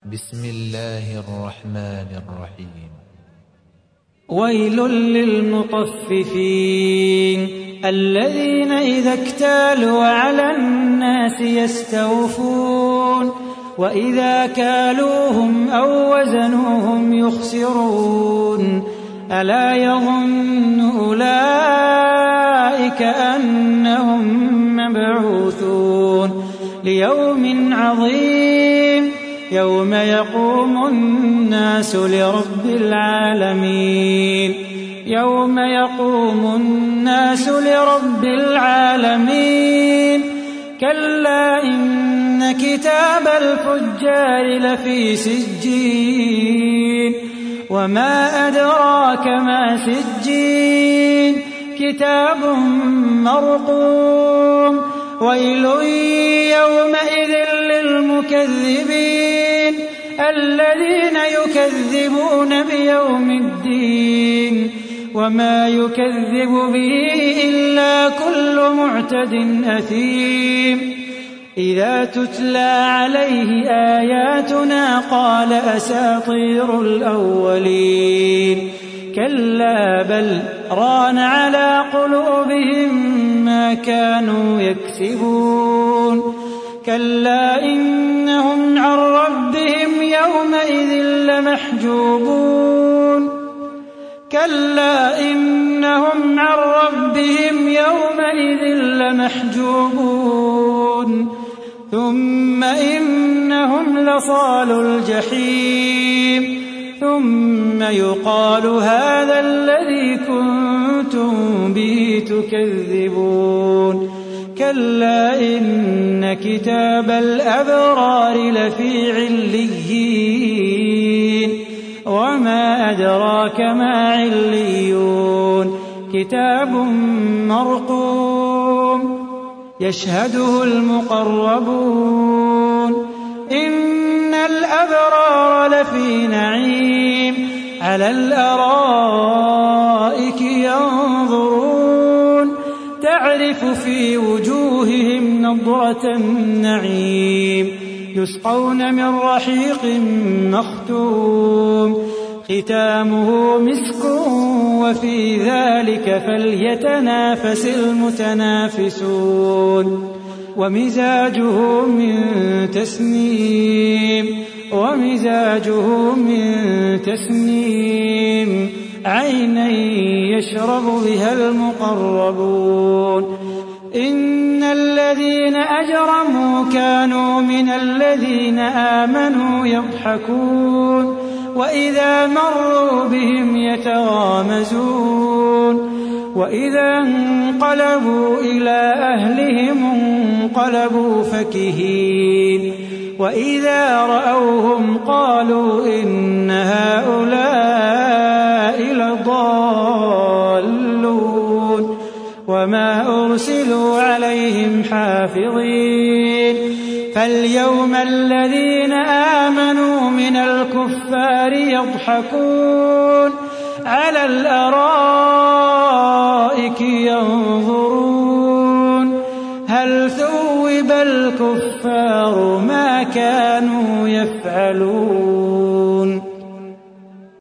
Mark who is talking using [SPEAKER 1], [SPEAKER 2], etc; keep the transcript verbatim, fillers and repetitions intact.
[SPEAKER 1] بسم الله الرحمن الرحيم.
[SPEAKER 2] ويل للمطففين الذين إذا اكتالوا على الناس يستوفون وإذا كالوهم أو وزنوهم يخسرون ألا يظن أولئك أنهم مبعوثون ليوم عظيم يوم يقوم الناس لرب العالمين يوم يقوم الناس لرب العالمين كلا إن كتاب الفجار لفي سجين وما أدراك ما سجين كتاب مرقوم ويل يومئذ للمكذبين الذين يكذبون بيوم الدين وما يكذب به إلا كل معتد أثيم إذا تتلى عليه آياتنا قال أساطير الأولين كلا بل ران على قلوبهم ما كانوا يكسبون كلا إنهم عن ربهم يومئذ لمحجوبون كلا إنهم عن ربهم يومئذ لمحجوبون ثم إنهم لصالو الجحيم ثم يقال هذا الذي كنتم به تكذبون كلا إن كتاب الأبرار لفي عليين وما أدراك ما عليون كتاب مرقوم يشهده المقربون إن الأبرار لفي نعيم على الأرائك ينظرون تعرف في وجوههم نضرة النعيم يسقون من رحيق مختوم ختامه مسك وفي ذلك فليتنافس المتنافسون ومزاجه من تسنيم ومزاجه من تسنيم عينا يشرب بها المقربون إن الذين أجرموا كانوا من الذين آمنوا يضحكون وإذا مروا بهم يتغامزون وإذا انقلبوا إلى أهلهم انقلبوا فكهين وإذا رأوهم قالوا إن هؤلاء لضالون وما أرسلوا عليهم حافظين فاليوم الذين آمنوا من الكفار يضحكون على الأرائك ينظرون هل ثوب الكفار ما كانوا يفعلون.